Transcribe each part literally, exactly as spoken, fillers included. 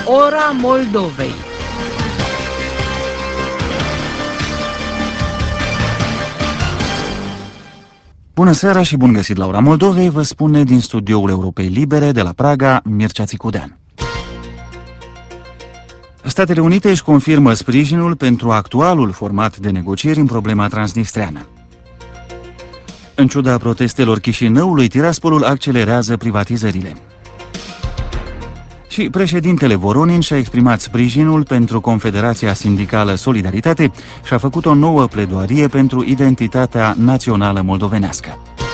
Ora Moldovei. Bună seara și bun găsit la Ora Moldovei, vă spune din studioul Europei Libere de la Praga, Mircea Țicudean. Statele Unite își confirmă sprijinul pentru actualul format de negocieri în problema transnistreană. În ciuda protestelor Chișinăului, Tiraspolul accelerează privatizările. Și președintele Voronin și-a exprimat sprijinul pentru Confederația Sindicală Solidaritate și a făcut o nouă pledoarie pentru identitatea națională moldovenească.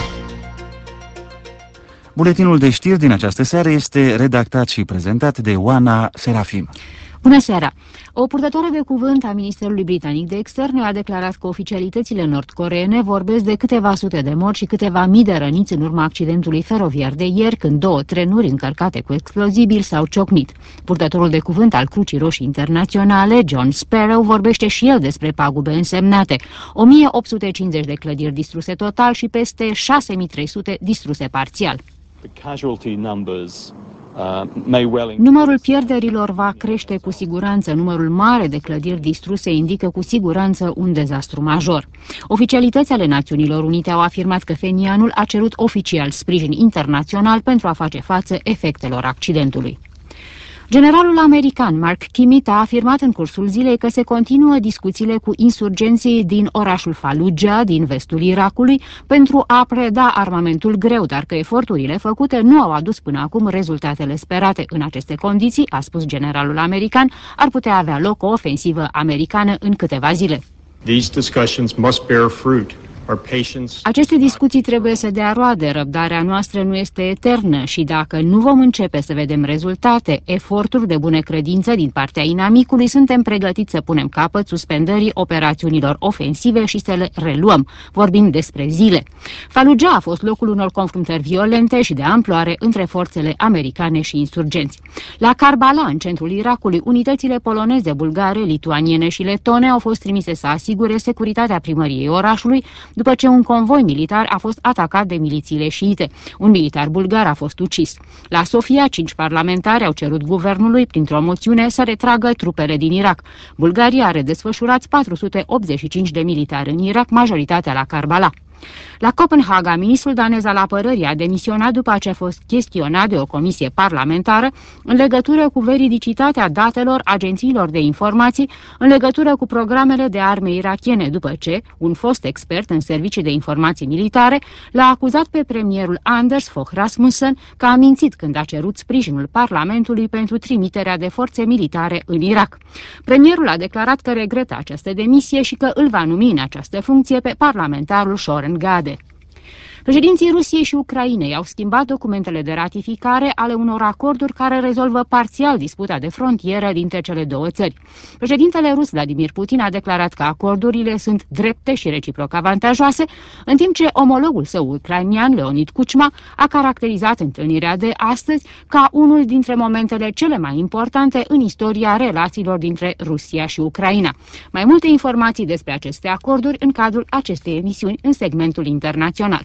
Buletinul de știri din această seară este redactat și prezentat de Oana Serafim. Bună seara! O purtătoare de cuvânt a Ministerului Britanic de Externe a declarat că oficialitățile nord-coreene vorbesc de câteva sute de morți și câteva mii de răniți în urma accidentului feroviar de ieri, când două trenuri încărcate cu explozibili s-au ciocnit. Purtătorul de cuvânt al Crucii Roșii Internaționale, John Sparrow, vorbește și el despre pagube însemnate: o mie opt sute cincizeci de clădiri distruse total și peste șase mii trei sute distruse parțial. Numărul pierderilor va crește cu siguranță. Numărul mare de clădiri distruse indică cu siguranță un dezastru major. Oficialitățile ale Națiunilor Unite au afirmat că Phenianul a cerut oficial sprijin internațional pentru a face față efectelor accidentului. Generalul american Mark Kimmitt a afirmat în cursul zilei că se continuă discuțiile cu insurgenții din orașul Fallujah, din vestul Irakului, pentru a preda armamentul greu, dar că eforturile făcute nu au adus până acum rezultatele sperate. În aceste condiții, a spus generalul american, ar putea avea loc o ofensivă americană în câteva zile. These discussions must bear fruit. Aceste discuții trebuie să dea roade, răbdarea noastră nu este eternă și dacă nu vom începe să vedem rezultate, eforturi de bună credință din partea inamicului, suntem pregătiți să punem capăt suspendării operațiunilor ofensive și să le reluăm. Vorbim despre zile. Fallujah a fost locul unor confruntări violente și de amploare între forțele americane și insurgenți. La Karbala, în centrul Irakului, unitățile poloneze, bulgare, lituaniene și letone au fost trimise să asigure securitatea primăriei orașului, după ce un convoi militar a fost atacat de milițiile șiite. Un militar bulgar a fost ucis. La Sofia, cinci parlamentari au cerut guvernului, printr-o moțiune, să retragă trupele din Irak. Bulgaria are desfășurați patru sute optzeci și cinci de militari în Irak, majoritatea la Karbala. La Copenhaga, ministrul danez al apărării a demisionat după ce a fost chestionat de o comisie parlamentară în legătură cu veridicitatea datelor agențiilor de informații în legătură cu programele de arme irakiene, după ce un fost expert în servicii de informații militare l-a acuzat pe premierul Anders Fogh Rasmussen că a mințit când a cerut sprijinul Parlamentului pentru trimiterea de forțe militare în Irak. Premierul a declarat că regretă această demisie și că îl va numi în această funcție pe parlamentarul Soren Gade. Președinții Rusiei și Ucrainei au schimbat documentele de ratificare ale unor acorduri care rezolvă parțial disputa de frontieră dintre cele două țări. Președintele rus Vladimir Putin a declarat că acordurile sunt drepte și reciproc avantajoase, în timp ce omologul său ucrainian, Leonid Kuchma, a caracterizat întâlnirea de astăzi ca unul dintre momentele cele mai importante în istoria relațiilor dintre Rusia și Ucraina. Mai multe informații despre aceste acorduri în cadrul acestei emisiuni în segmentul internațional.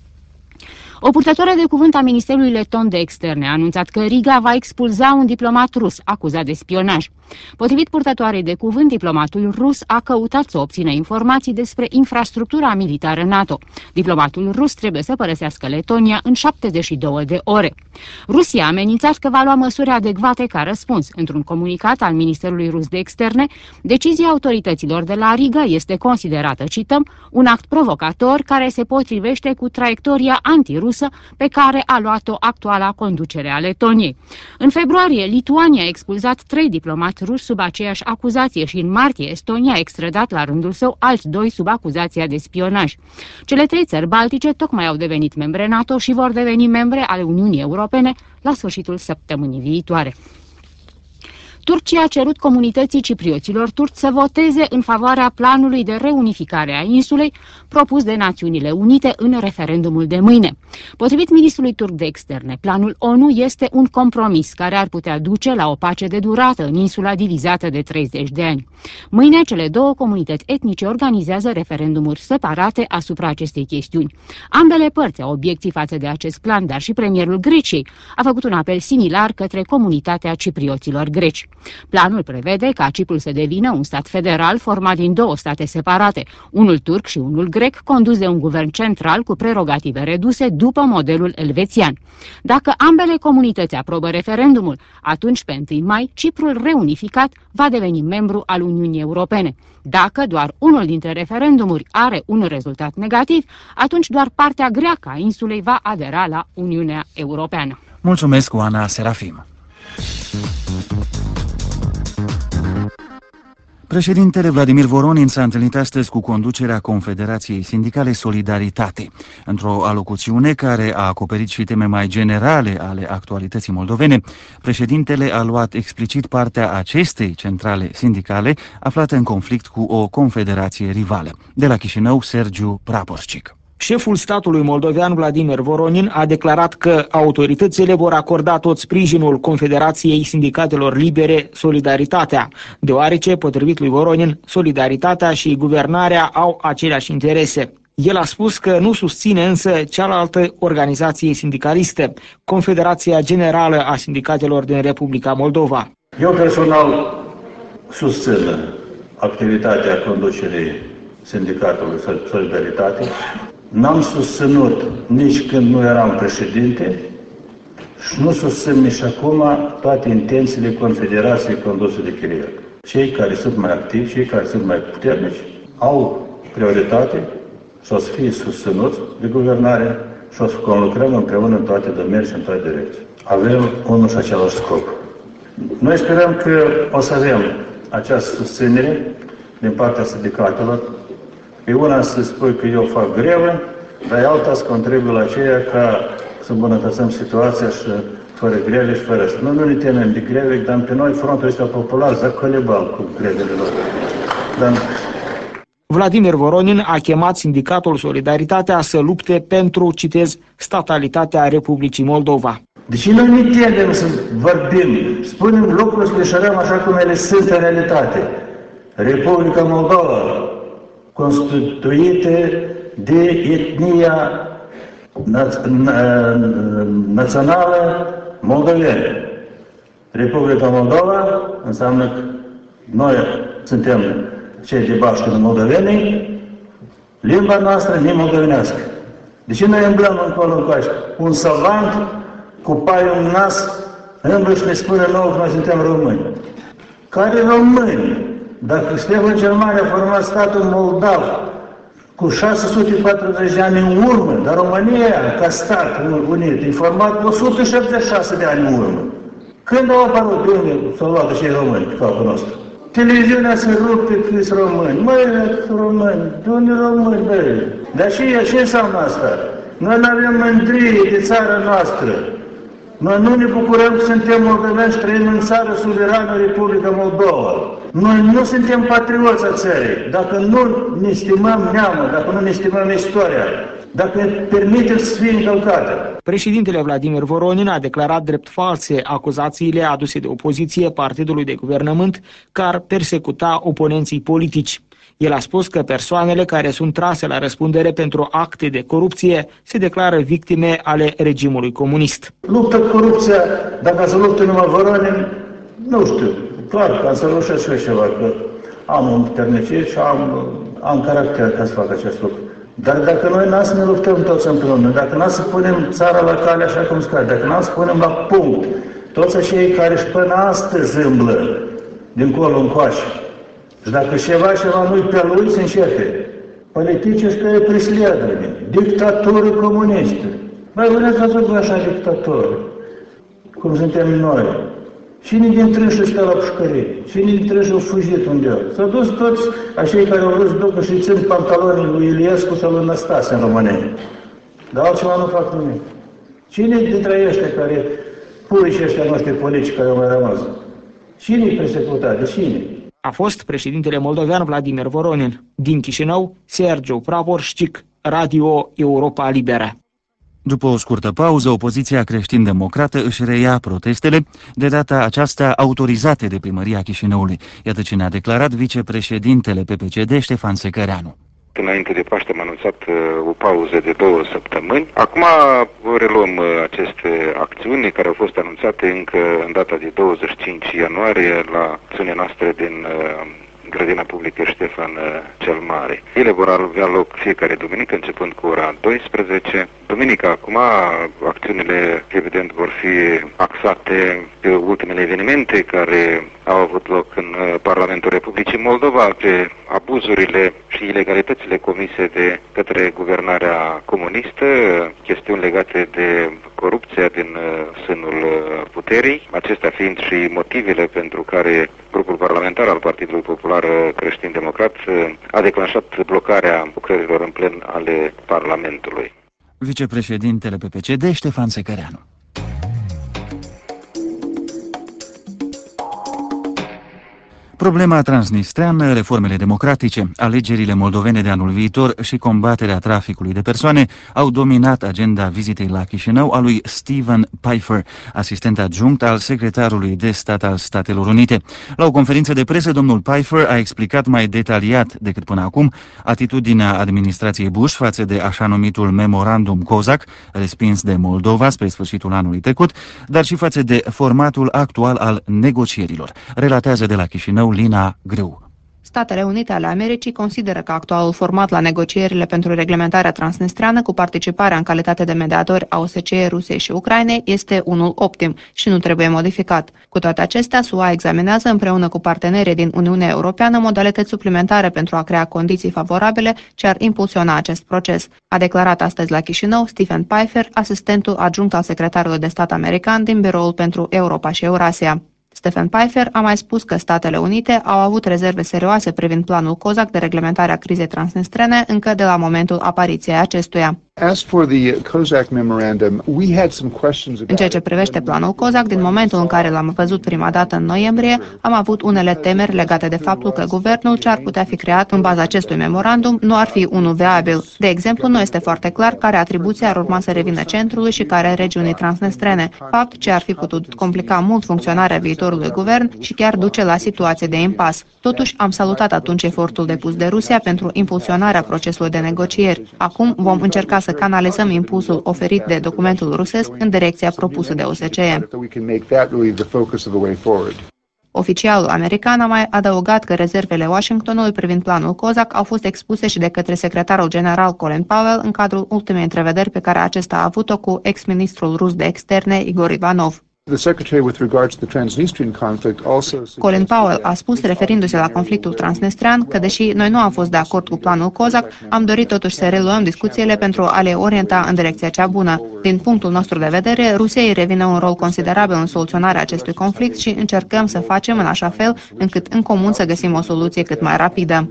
O purtătoare de cuvânt a Ministerului Leton de Externe a anunțat că Riga va expulza un diplomat rus acuzat de spionaj. Potrivit purtătoarei de cuvânt, diplomatul rus a căutat să obțină informații despre infrastructura militară NATO. Diplomatul rus trebuie să părăsească Letonia în șaptezeci și două de ore. Rusia a amenințat că va lua măsuri adecvate ca răspuns. Într-un comunicat al Ministerului Rus de Externe, decizia autorităților de la Riga este considerată, cităm, un act provocator care se potrivește cu traiectoria antirusă pe care a luat-o actuala conducere a Letoniei. În februarie, Lituania a expulzat trei diplomați ruși sub aceeași acuzație și în martie Estonia a extradat la rândul său alți doi sub acuzația de spionaj. Cele trei țări baltice tocmai au devenit membre NATO și vor deveni membre ale Uniunii Europene la sfârșitul săptămânii viitoare. Turcia a cerut comunității ciprioților turci să voteze în favoarea planului de reunificare a insulei propus de Națiunile Unite în referendumul de mâine. Potrivit ministrului turc de externe, planul ONU este un compromis care ar putea duce la o pace de durată în insula divizată de treizeci de ani. Mâine, cele două comunități etnice organizează referendumuri separate asupra acestei chestiuni. Ambele părți au obiecții față de acest plan, dar și premierul Greciei a făcut un apel similar către comunitatea ciprioților greci. Planul prevede ca Ciprul să devină un stat federal format din două state separate, unul turc și unul grec, condus de un guvern central cu prerogative reduse după modelul elvețian. Dacă ambele comunități aprobă referendumul, atunci pe întâi mai Ciprul reunificat va deveni membru al Uniunii Europene. Dacă doar unul dintre referendumuri are un rezultat negativ, atunci doar partea greacă a insulei va adera la Uniunea Europeană. Mulțumesc, Oana Serafim. Președintele Vladimir Voronin s-a întâlnit astăzi cu conducerea Confederației Sindicale Solidaritate. Într-o alocuțiune care a acoperit și teme mai generale ale actualității moldovene, președintele a luat explicit partea acestei centrale sindicale aflată în conflict cu o confederație rivală. De la Chișinău, Sergiu Praporcic. Șeful statului moldovean Vladimir Voronin a declarat că autoritățile vor acorda tot sprijinul Confederației Sindicatelor Libere Solidaritatea, deoarece, potrivit lui Voronin, solidaritatea și guvernarea au aceleași interese. El a spus că nu susține însă cealaltă organizație sindicalistă, Confederația Generală a Sindicatelor din Republica Moldova. Eu personal susțin activitatea conducerii Sindicatului Solidaritate. N-am susținut nici când nu eram președinte și nu susțin nici acum toate intențiile Confederației conduse de Chiriac. Cei care sunt mai activi, cei care sunt mai puternici, au prioritate și o să fie susținuți de guvernare și o să conlucrăm împreună în toate domeniile și în toate direcții. Avem unul și același scop. Noi sperăm că o să avem această susținere din partea sindicatelor. E una să spui că eu fac grevă, dar e alta să contribuie la aceea ca să îmbunătățim situația și fără greve și fără asta. Noi nu ne temem de greve, dar pe noi frontul ăsta popular zacolebal cu grevele lor. Dar... Vladimir Voronin a chemat Sindicatul Solidaritatea să lupte pentru, citez, statalitatea Republicii Moldova. Deci noi ne temem să vorbim, spunem lucrurile să le șarăm așa cum ele sunt în realitate. Republica Moldova, constituite de etnia națională moldovene. Republica Moldova înseamnă că noi suntem cei de baștină moldovenii, limba noastră nemoldovenească. Deci noi îmblăm încolo încoace un savant cu paiul în nas, îmblă și ne spune nouă că noi suntem români. Care români? Dacă suntem în Germania a format statul Moldav cu șase sute patruzeci de ani în urmă, dar România, ca stat unit, e format cu o sută șaptezeci și șase de ani în urmă. Când au apărut? De unde s-au luat cei români pe capul nostru? Televiziunea se rupe că sunt români. Măi, români, de unde români, băi? Dar și ce înseamnă asta? Noi nu avem mândrie de țara noastră. Noi nu ne bucurăm că suntem moldoveni și trăim în țară suverană, Republica Moldova. Noi nu suntem patrioți a țării. Dacă nu ne stimăm neamul, dacă nu ne stimăm istoria, dacă ne permitem să fie încălcate. Președintele Vladimir Voronin a declarat drept false acuzațiile aduse de opoziție partidului de guvernământ că ar persecuta oponenții politici. El a spus că persoanele care sunt trase la răspundere pentru acte de corupție se declară victime ale regimului comunist. Luptă cu corupția, dacă să luptă numai Voronin, nu știu, clar că am să reușesc și ceva, că am un puternicie și am, am caracter ca să fac acest lucru. Dar dacă noi n-am să ne luptăm toți împreună, dacă n-am să punem țara la cale așa cum scade, dacă n-am să punem la punct toți acei care și până astăzi zâmblă dincolo încoace, și dacă ceva, ceva nu-i pe lui, se începe. Politicii ăștia e presledări, dictaturi comuniste. Mai vreți văzut voi așa dictatori, cum suntem noi. Cine dintre ei stă la pușcărie? Cine dintre ei au fugit undeva? S-au dus toți acei care au vrut să ducă și țin pantalonii lui Iliescu sau lui Năstase în România. Dar altceva nu fac nimic. Cine dintre ei ăștia care, purii și ăștia noștri politici care au mai rămas? Cine-i persecutat? De cine? A fost președintele moldovean Vladimir Voronin. Din Chișinău, Sergiu Pravorșcic, Radio Europa Liberă. După o scurtă pauză, opoziția creștin-democrată își reia protestele, de data aceasta autorizate de primăria Chișinăului. Iată ce ne-a declarat vicepreședintele P P C D, Ștefan Secăreanu. Înainte de Paște am anunțat o pauză de două săptămâni. Acum reluăm aceste acțiuni care au fost anunțate încă în data de douăzeci și cinci ianuarie la acțiunea noastră din grădina publică Ștefan cel Mare. Ele vor avea loc fiecare duminică, începând cu ora douăsprezece. Duminica, acum, acțiunile, evident, vor fi axate pe ultimele evenimente care au avut loc în Parlamentul Republicii Moldova, pe abuzurile și ilegalitățile comise de către guvernarea comunistă, chestiuni legate de corupția din sânul puterii, acestea fiind și motivele pentru care grupul parlamentar al Partidului Popular Creștin-Democrat a declanșat blocarea lucrărilor în plen ale Parlamentului. Vicepreședintele P P C D, Ștefan Secăreanu. Problema transnistreană, reformele democratice, alegerile moldovene de anul viitor și combaterea traficului de persoane au dominat agenda vizitei la Chișinău a lui Stephen Pfeiffer, asistent adjunct al secretarului de stat al Statelor Unite. La o conferință de presă, domnul Pfeiffer a explicat mai detaliat decât până acum atitudinea administrației Bush față de așa numitul memorandum COSAC, respins de Moldova spre sfârșitul anului trecut, dar și față de formatul actual al negocierilor. Relatează de la Chișinău Lina Greu. Statele Unite ale Americii consideră că actualul format la negocierile pentru reglementarea transnistreană cu participarea în calitate de mediatori a O S C E, Rusiei și Ucrainei este unul optim și nu trebuie modificat. Cu toate acestea, S U A examinează împreună cu partenerii din Uniunea Europeană modalități suplimentare pentru a crea condiții favorabile ce ar impulsiona acest proces. A declarat astăzi la Chișinău Stephen Pfeiffer, asistentul adjunct al secretarului de stat american din Biroul pentru Europa și Eurasia. Stephen Pfeiffer a mai spus că Statele Unite au avut rezerve serioase privind planul COSAC de reglementare a crizei transnistrene încă de la momentul apariției acestuia. În ceea ce privește planul COSAC, din momentul în care l-am văzut prima dată în noiembrie, am avut unele temeri legate de faptul că guvernul ce ar putea fi creat în baza acestui memorandum nu ar fi unul viabil. De exemplu, nu este foarte clar care atribuții ar urma să revină centrului și care regiunii transnistrene, fapt ce ar fi putut complica mult funcționarea viitorului guvern și chiar duce la situație de impas. Totuși, am salutat atunci efortul depus de Rusia pentru impulsionarea procesului de negocieri. Acum vom încerca să canalizăm impulsul oferit de documentul rusesc în direcția propusă de O S C E. Oficialul american a mai adăugat că rezervele Washingtonului privind planul COSAC au fost expuse și de către secretarul general Colin Powell în cadrul ultimei întrevederi pe care acesta a avut-o cu ex-ministrul rus de externe Igor Ivanov. Colin Powell a spus, referindu-se la conflictul transnistrean, că deși noi nu am fost de acord cu planul COSAC, am dorit totuși să reluăm discuțiile pentru a le orienta în direcția cea bună. Din punctul nostru de vedere, Rusiei revine un rol considerabil în soluționarea acestui conflict și încercăm să facem în așa fel încât în comun să găsim o soluție cât mai rapidă.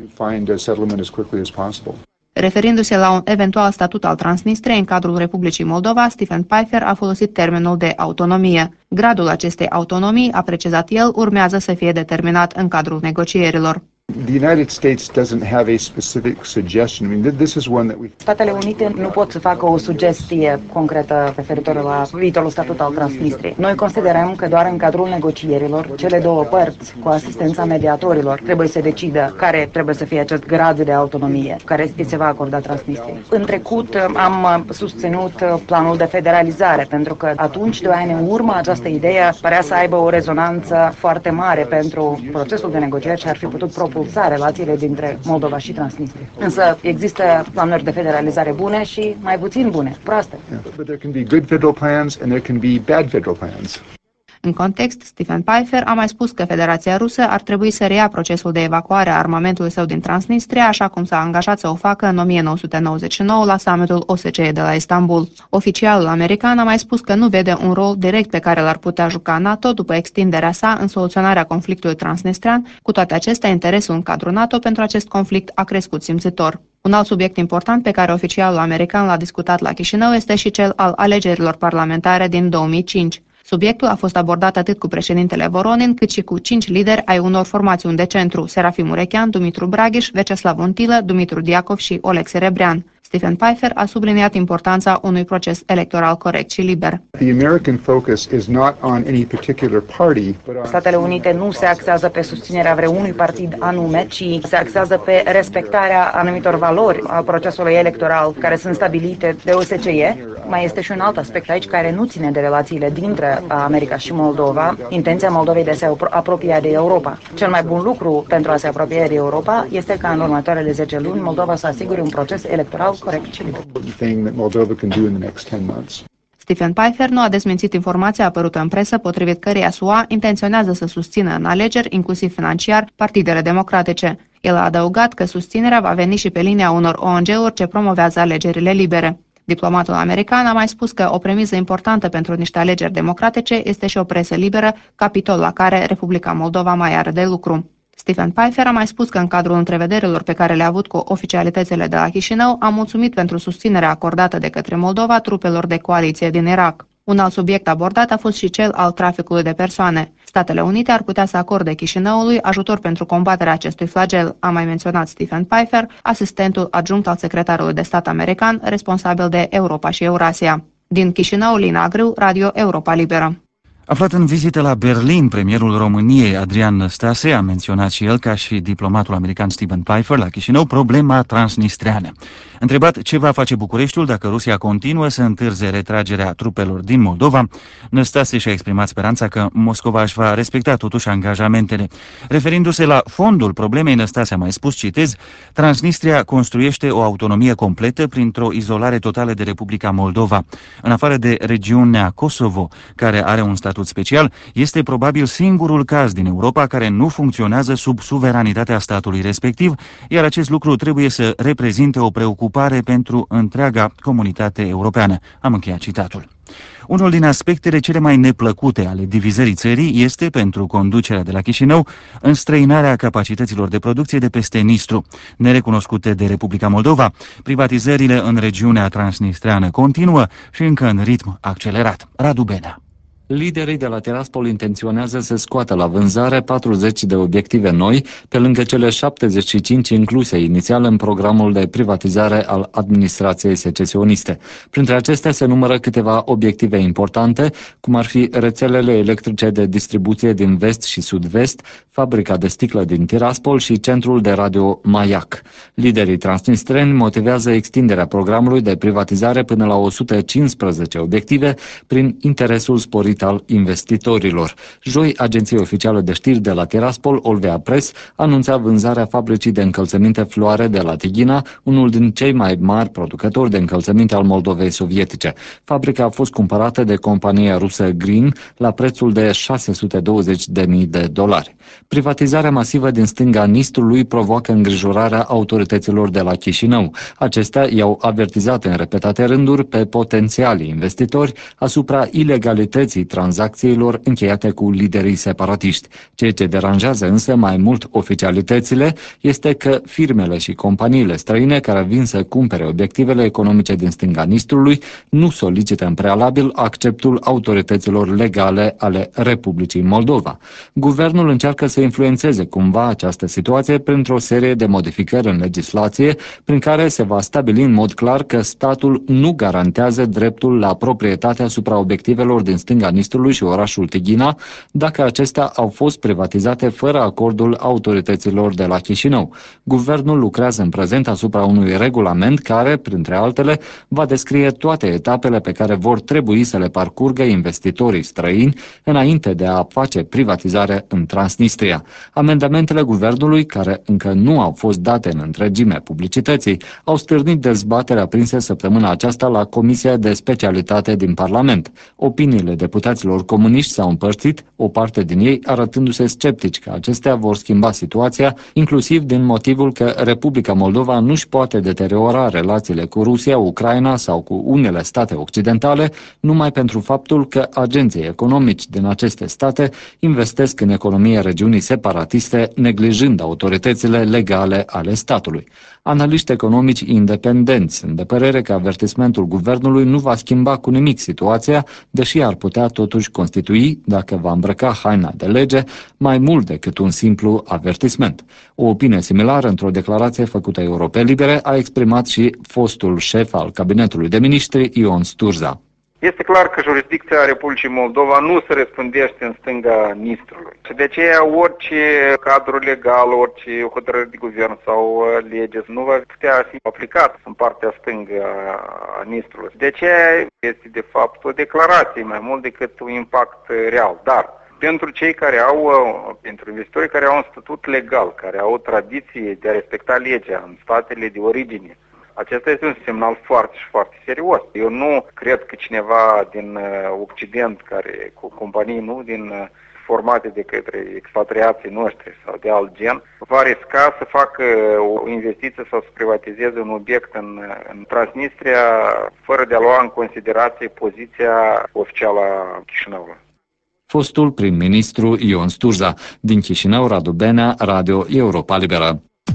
Referindu-se la un eventual statut al Transnistriei în cadrul Republicii Moldova, Stephen Pfeiffer a folosit termenul de autonomie. Gradul acestei autonomii, a precizat el, urmează să fie determinat în cadrul negocierilor. Statele Unite nu pot să facă o sugestie concretă referitoare la viitorul statut al Transnistriei. Noi considerăm că doar în cadrul negocierilor, cele două părți, cu asistența mediatorilor, trebuie să decidă care trebuie să fie acest grad de autonomie care se va acorda Transnistriei. În trecut am susținut planul de federalizare, pentru că atunci, doi ani în urmă, această idee părea să aibă o rezonanță foarte mare pentru procesul de negocieri și ar fi putut propune relațiile dintre Moldova și Transnistria. Însă există planuri de federalizare bune și mai puțin bune, proaste. În context, Stephen Pfeiffer a mai spus că Federația Rusă ar trebui să reia procesul de evacuare a armamentului său din Transnistria, așa cum s-a angajat să o facă în o mie nouă sute nouăzeci și nouă la summitul O S C E de la Istanbul. Oficialul american a mai spus că nu vede un rol direct pe care l-ar putea juca NATO după extinderea sa în soluționarea conflictului transnistrian. Cu toate acestea, interesul în cadrul NATO pentru acest conflict a crescut simțitor. Un alt subiect important pe care oficialul american l-a discutat la Chișinău este și cel al alegerilor parlamentare din două mii cinci. Subiectul a fost abordat atât cu președintele Voronin, cât și cu cinci lideri ai unor formațiuni de centru, Serafim Urechean, Dumitru Braghiș, Veceslav Untilă, Dumitru Diacov și Oleg Serebrean. Stephen Pfeiffer a subliniat importanța unui proces electoral corect și liber. Statele Unite nu se axează pe susținerea vreunui partid anume, ci se axează pe respectarea anumitor valori a procesului electoral care sunt stabilite de O S C E. Mai este și un alt aspect aici care nu ține de relațiile dintre America și Moldova, intenția Moldovei de a se apropia de Europa. Cel mai bun lucru pentru a se apropia de Europa este ca în următoarele zece luni Moldova să asigure un proces electoral corect și liber. Stephen Pfeiffer nu a dezmințit informația apărută în presă, potrivit căreia S U A intenționează să susțină în alegeri, inclusiv financiar, partidele democratice. El a adăugat că susținerea va veni și pe linia unor O N G-uri ce promovează alegerile libere. Diplomatul american a mai spus că o premisă importantă pentru niște alegeri democratice este și o presă liberă, capitol la care Republica Moldova mai are de lucru. Stephen Pfeiffer a mai spus că în cadrul întrevederilor pe care le-a avut cu oficialitățile de la Chișinău a mulțumit pentru susținerea acordată de către Moldova trupelor de coaliție din Irak. Un alt subiect abordat a fost și cel al traficului de persoane. Statele Unite ar putea să acorde Chișinăului ajutor pentru combaterea acestui flagel, a mai menționat Stephen Pfeiffer, asistentul adjunct al secretarului de stat american, responsabil de Europa și Eurasia. Din Chișinău, Lina Grâu, Radio Europa Liberă. Aflat în vizită la Berlin, premierul României, Adrian Năstase, a menționat și el, ca și diplomatul american Stephen Pfeiffer, la Chișinău, problema transnistreană. Întrebat ce va face Bucureștiul dacă Rusia continuă să întârzie retragerea trupelor din Moldova, Năstase și-a exprimat speranța că Moscova își va respecta totuși angajamentele. Referindu-se la fondul problemei, Năstase a mai spus, citez, Transnistria construiește o autonomie completă printr-o izolare totală de Republica Moldova. În afară de regiunea Kosovo, care are un statut special, este probabil singurul caz din Europa care nu funcționează sub suveranitatea statului respectiv, iar acest lucru trebuie să reprezinte o preocupare pentru întreaga comunitate europeană. Am încheiat citatul. Unul din aspectele cele mai neplăcute ale divizării țării este, pentru conducerea de la Chișinău, înstrăinarea capacităților de producție de peste Nistru. Nerecunoscute de Republica Moldova, privatizările în regiunea transnistreană continuă și încă în ritm accelerat. Radu Benea. Liderii de la Tiraspol intenționează să scoată la vânzare patruzeci de obiective noi, pe lângă cele șaptezeci și cinci incluse inițial în programul de privatizare al administrației secesioniste. Printre acestea se numără câteva obiective importante, cum ar fi rețelele electrice de distribuție din vest și sud-vest, fabrica de sticlă din Tiraspol și centrul de radio Maiac. Liderii transnistreni motivează extinderea programului de privatizare până la o sută cincisprezece obiective prin interesul sporit al investitorilor. Joi, agenția oficială de știri de la Tiraspol, Olvea Press, anunța vânzarea fabricii de încălțăminte Floare de la Tighina, unul din cei mai mari producători de încălțăminte al Moldovei sovietice. Fabrica a fost cumpărată de compania rusă Green la prețul de șase sute douăzeci de mii de dolari. Privatizarea masivă din stânga Nistrului provoacă îngrijorarea autorităților de la Chișinău. Acestea i-au avertizat în repetate rânduri pe potențialii investitori asupra ilegalității tranzacțiilor încheiate cu liderii separatiști. Ceea ce deranjează însă mai mult oficialitățile este că firmele și companiile străine care vin să cumpere obiectivele economice din stânga Nistrului nu solicită în prealabil acceptul autorităților legale ale Republicii Moldova. Guvernul încearcă să influențeze cumva această situație printr-o serie de modificări în legislație, prin care se va stabili în mod clar că statul nu garantează dreptul la proprietate asupra obiectivelor din stânga Nistrului și orașul Tighina, dacă acestea au fost privatizate fără acordul autorităților de la Chișinău. Guvernul lucrează în prezent asupra unui regulament care, printre altele, va descrie toate etapele pe care vor trebui să le parcurgă investitorii străini înainte de a face privatizare în Transnistria. Amendamentele guvernului, care încă nu au fost date în întregime publicității, au stârnit dezbaterea prinse săptămâna aceasta la Comisia de Specialitate din Parlament. Opiniile deputaților comuniști s-au împărțit, o parte din ei arătându-se sceptici că acestea vor schimba situația, inclusiv din motivul că Republica Moldova nu-și poate deteriora relațiile cu Rusia, Ucraina sau cu unele state occidentale, numai pentru faptul că agenții economici din aceste state investesc în economia regiunii separatiste, neglijând autoritățile legale ale statului. Analiști economici independenți sunt de părere că avertismentul guvernului nu va schimba cu nimic situația, deși ar putea totuși constitui, dacă va îmbrăca haina de lege, mai mult decât un simplu avertisment. O opinie similară într-o declarație făcută Europei Libere a exprimat și fostul șef al Cabinetului de Ministri, Ion Sturza. Este clar că jurisdicția Republicii Moldova nu se răspândește în stânga Nistrului. Și de aceea orice cadru legal, orice hotărâre de guvern sau lege nu va putea fi aplicat în partea stângă a Nistrului. De aceea este de fapt o declarație mai mult decât un impact real. Dar pentru cei care au, pentru investitorii care au un statut legal, care au o tradiție de a respecta legea în statele de origine, acesta este un semnal foarte și foarte serios. Eu nu cred că cineva din Occident, care cu companii nu din formate de către expatriații noștri sau de alt gen, va risca să facă o investiție sau să privatizeze un obiect în, în Transnistria fără de a lua în considerație poziția oficială a Chișinăului. Fostul prim-ministru Ion Sturza. Din Chișinău, Radu Benea, Radio Europa Liberă.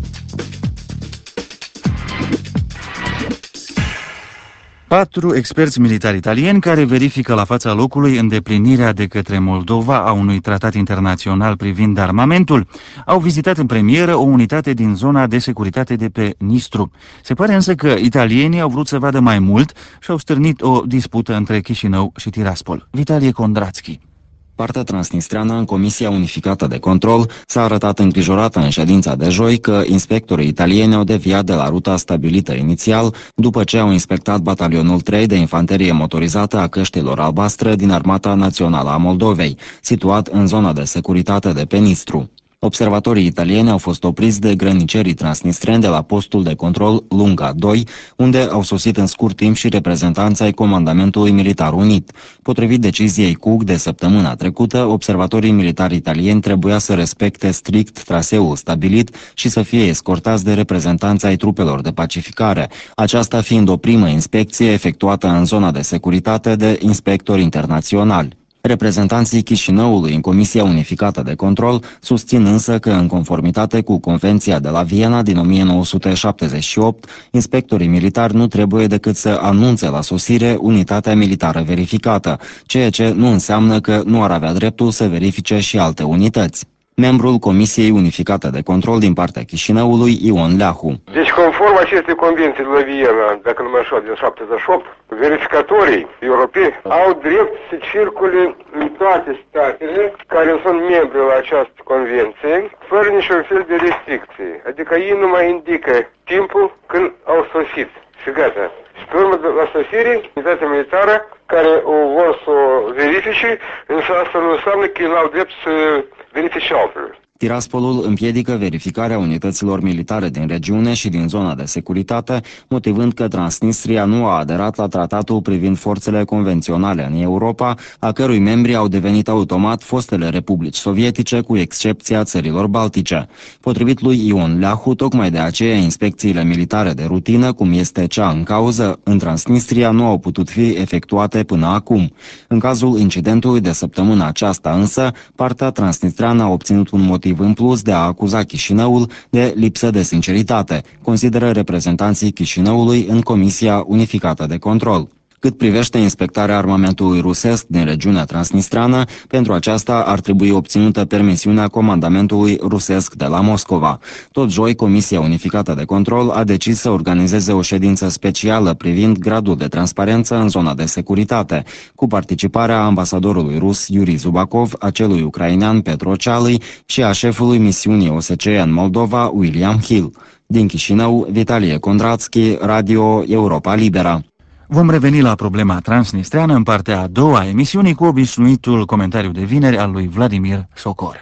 Patru experți militari italieni care verifică la fața locului îndeplinirea de către Moldova a unui tratat internațional privind armamentul au vizitat în premieră o unitate din zona de securitate de pe Nistru. Se pare însă că italienii au vrut să vadă mai mult și au stârnit o dispută între Chișinău și Tiraspol. Vitalie Kondratsky. Partea transnistreană în Comisia Unificată de Control s-a arătat îngrijorată în ședința de joi că inspectorii italieni au deviat de la ruta stabilită inițial după ce au inspectat batalionul trei de infanterie motorizată a căștilor albastre din Armata Națională a Moldovei, situat în zona de securitate de pe Nistru. Observatorii italieni au fost opriți de grănicerii transnistreni de la postul de control Lunga doi, unde au sosit în scurt timp și reprezentanța ai Comandamentului Militar Unit. Potrivit deciziei C U G de săptămâna trecută, observatorii militari italieni trebuia să respecte strict traseul stabilit și să fie escortați de reprezentanța ai trupelor de pacificare, aceasta fiind o primă inspecție efectuată în zona de securitate de inspectori internaționali. Reprezentanții Chișinăului în Comisia Unificată de Control susțin însă că, în conformitate cu Convenția de la Viena din o mie nouă sute șaptezeci și opt, inspectorii militari nu trebuie decât să anunțe la sosire unitatea militară verificată, ceea ce nu înseamnă că nu ar avea dreptul să verifice și alte unități. Membrul Comisiei Unificate de Control din partea Chișinăului, Ion Leahu. Deci, conform acestei convenții de la Viena, dacă nu mă așa, din șaptezeci și opt, verificatorii europeni au drept să circule în toate statele care sunt membri la această convenție, fără niciun fel de restricție. Adică ei nu mai indică timpul când au sosit. Și gata. Și pe urmă, la sosire, unitatea militară care o vor să o verifice, însă asta nu înseamnă că ei n-au drept să verifice altfel. Tiraspolul împiedică verificarea unităților militare din regiune și din zona de securitate, motivând că Transnistria nu a aderat la tratatul privind forțele convenționale în Europa, a cărui membri au devenit automat fostele republici sovietice, cu excepția țărilor baltice. Potrivit lui Ion Leahu, tocmai de aceea inspecțiile militare de rutină, cum este cea în cauză, în Transnistria nu au putut fi efectuate până acum. În cazul incidentului de săptămâna aceasta însă, partea transnistreană a obținut un motiv în plus de a acuza Chișinăul de lipsă de sinceritate, consideră reprezentanții Chișinăului în Comisia Unificată de Control. Cât privește inspectarea armamentului rusesc din regiunea transnistreană, pentru aceasta ar trebui obținută permisiunea comandamentului rusesc de la Moscova. Tot joi, Comisia Unificată de Control a decis să organizeze o ședință specială privind gradul de transparență în zona de securitate, cu participarea ambasadorului rus Yuri Zubakov, a celui ucrainean Petro Cealui și a șefului misiunii O S C E în Moldova, William Hill. Din Chișinău, Vitalie Kondratsky, Radio Europa Liberă. Vom reveni la problema transnistreană în partea a doua a emisiunii cu obișnuitul comentariu de vineri al lui Vladimir Socor.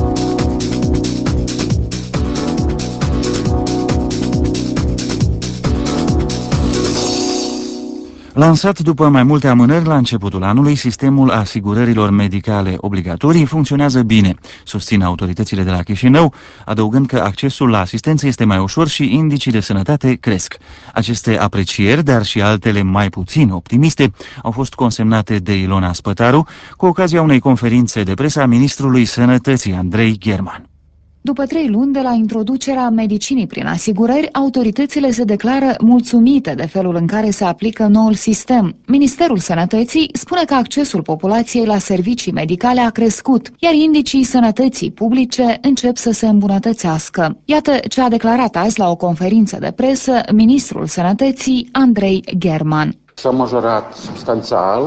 Lansat după mai multe amânări la începutul anului, sistemul asigurărilor medicale obligatorii funcționează bine, susțin autoritățile de la Chișinău, adăugând că accesul la asistență este mai ușor și indicii de sănătate cresc. Aceste aprecieri, dar și altele mai puțin optimiste, au fost consemnate de Ilona Spătaru cu ocazia unei conferințe de presă a ministrului Sănătății, Andrei German. După trei luni de la introducerea medicinii prin asigurări, autoritățile se declară mulțumite de felul în care se aplică noul sistem. Ministerul Sănătății spune că accesul populației la servicii medicale a crescut, iar indicii sănătății publice încep să se îmbunătățească. Iată ce a declarat azi la o conferință de presă ministrul Sănătății, Andrei German. S-a majorat substanțial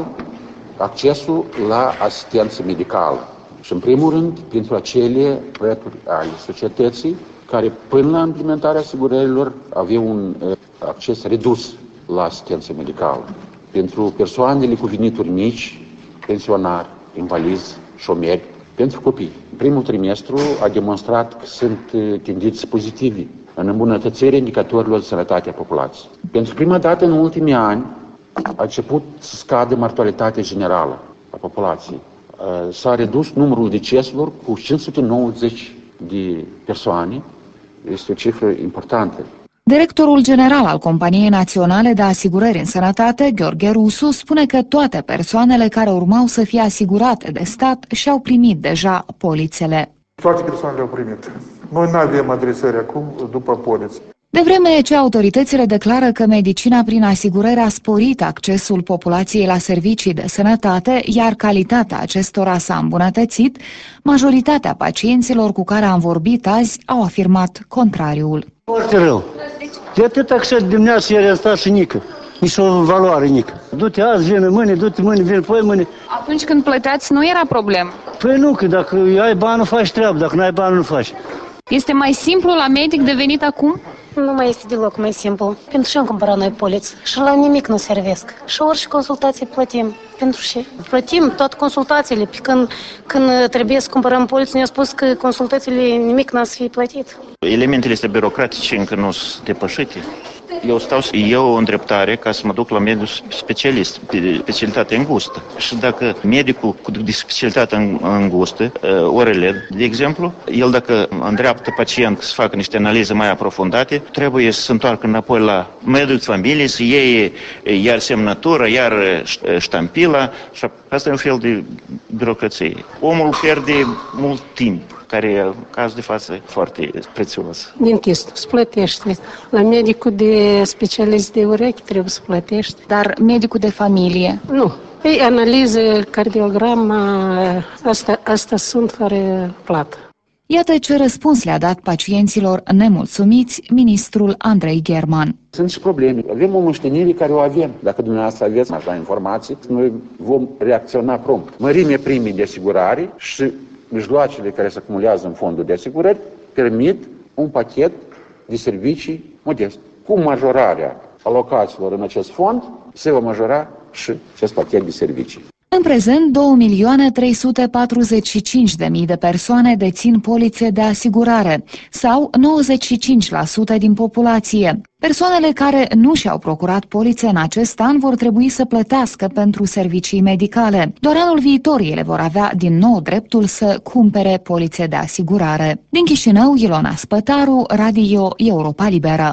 accesul la asistență medicală. Și în primul rând, pentru acele proiecturi ale societății care până la implementarea asigurărilor aveau un acces redus la asistență medicală. Pentru persoanele cu venituri mici, pensionari, invalizi, șomeri, pentru copii. Primul trimestru a demonstrat că sunt tendințe pozitive în îmbunătățirea indicatorilor de sănătate a populației. Pentru prima dată în ultimii ani a început să scadă mortalitatea generală a populației. S-a redus numărul deceselor cu cinci sute nouăzeci de persoane. Este o cifră importantă. Directorul general al Companiei Naționale de Asigurări în Sănătate, Gheorghe Rusu, spune că toate persoanele care urmau să fie asigurate de stat și-au primit deja polițele. Toate persoanele au primit. Noi nu avem adresări acum după poliță. De vreme ce autoritățile declară că medicina prin asigurări a sporit accesul populației la servicii de sănătate, iar calitatea acestora s-a îmbunătățit, majoritatea pacienților cu care am vorbit azi au afirmat contrariul. Foarte rău. De atât așa dimineața ieri a stat și nică. Nici o valoare nică. Du-te azi, vine mâine, du-te mâine, vine poi mâine. Atunci când plăteați nu era problemă? Păi nu, că dacă ai bani nu faci treabă, dacă nu ai bani nu faci. Este mai simplu la medic de venit acum? Nu mai este deloc mai simplu. Pentru ce am cumpărat noi poliță? Și la nimic nu servesc. Și orice consultație plătim. Pentru ce? Plătim toate consultațiile. Pe când, când trebuie să cumpărăm poliță, ne-a spus că consultațiile nimic n-a să fie plătit. Elementele astea birocratice încă nu sunt depășite. Eu stau să iau o îndreptare ca să mă duc la medic specialist, de specialitate îngustă. Și dacă medicul cu de specialitate îngustă, orele, de exemplu, el dacă îndreaptă pacient să facă niște analize mai aprofundate, trebuie să se întoarcă înapoi la medicul de familie, să iei iar semnătură, iar ștampila și asta e un fel de birocrație. Omul pierde mult timp, care, în cazul de față, e foarte prețios. Dentistul îți plătește. La medicul de specialist de urechi trebuie să plătești. Dar medicul de familie? Nu. Ei, analiză, cardiogramă, asta, asta sunt fără plată. Iată ce răspuns le-a dat pacienților nemulțumiți ministrul Andrei German. Sunt și probleme. Avem o moștenire care o avem. Dacă dumneavoastră aveți așa informații, noi vom reacționa prompt. Mărime primii de asigurare și mijloacele care se acumulează în fondul de asigurări permit un pachet de servicii modest. Cu majorarea alocațiilor în acest fond, se va majora și acest pachet de servicii. În prezent, două milioane trei sute patruzeci și cinci de mii de persoane dețin polițe de asigurare, sau nouăzeci și cinci la sută din populație. Persoanele care nu și-au procurat polițe în acest an vor trebui să plătească pentru servicii medicale. Doar anul viitor ele vor avea din nou dreptul să cumpere polițe de asigurare. Din Chișinău, Ilona Spătaru, Radio Europa Liberă.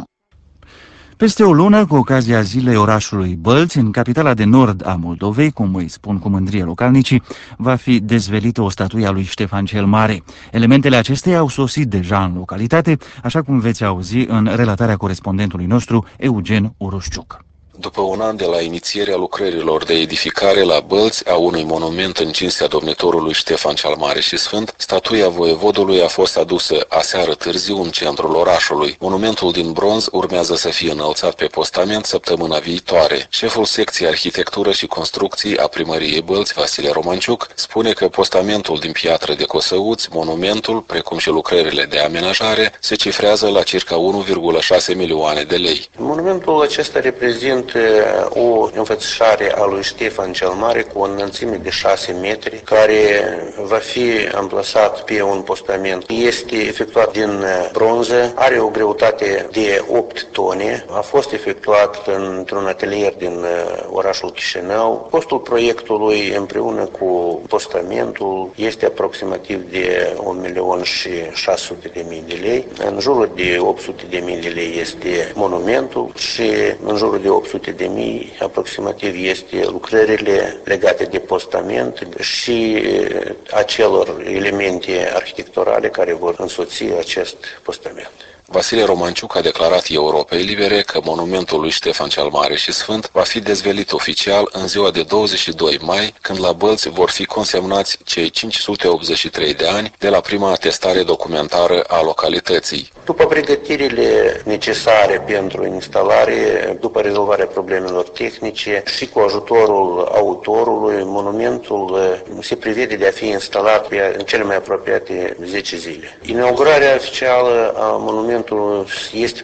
Peste o lună, cu ocazia zilei orașului Bălți, în capitala de nord a Moldovei, cum îi spun cu mândrie localnicii, va fi dezvelită o statuie a lui Ștefan cel Mare. Elementele acesteia au sosit deja în localitate, așa cum veți auzi în relatarea corespondentului nostru, Eugen Uroșciuc. După un an de la inițierea lucrărilor de edificare la Bălți a unui monument în cinstea domnitorului Ștefan cel Mare și Sfânt, statuia voievodului a fost adusă aseară târziu în centrul orașului. Monumentul din bronz urmează să fie înălțat pe postament săptămâna viitoare. Șeful secției Arhitectură și Construcții a primăriei Bălți, Vasile Romanciuc, spune că postamentul din piatră de Cosăuți, monumentul, precum și lucrările de amenajare, se cifrează la circa unu virgulă șase milioane de lei. Monumentul acesta reprezintă o înfățișare a lui Ștefan cel Mare cu o înălțime de șase metri, care va fi amplasat pe un postament. Este efectuat din bronză, are o greutate de opt tone, a fost efectuat într-un atelier din orașul Chișinău. Costul proiectului împreună cu postamentul este aproximativ de un milion și șase sute de mii de lei. În jurul de opt sute de mii de lei este monumentul și în jurul de opt sute sute de mii aproximativ este lucrările legate de postament și acelor elemente arhitecturale care vor însoți acest postament. Vasile Romanciuc a declarat Europei Libere că monumentul lui Ștefan cel Mare și Sfânt va fi dezvăluit oficial în ziua de douăzeci și doi mai, când la Bălți vor fi consemnați cei cinci sute optzeci și trei de ani de la prima atestare documentară a localității. După pregătirile necesare pentru instalare, după rezolvarea problemelor tehnice și cu ajutorul autorului, monumentul se prevede de a fi instalat în cele mai apropiate zece zile. Inaugurarea oficială a monumentului este